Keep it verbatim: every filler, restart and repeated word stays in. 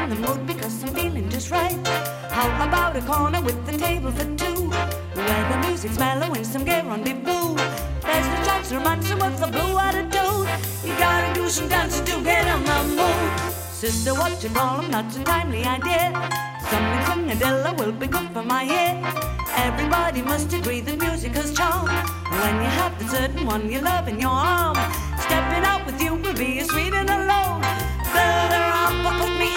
in the mood because I'm feeling just right. How about a corner with the table for two, where the music's mellow and some gay rendezvous? There's the chance romancing with the blue attitude. You gotta do some dancing to get in the mood. Sister, what you call 'em? Not a timely idea. Something swingadilla will be good for my ear. Everybody must agree that music has charm. When you have the certain one you love in your arm, stepping out with you will be as sweet and alone. Fill her up or put me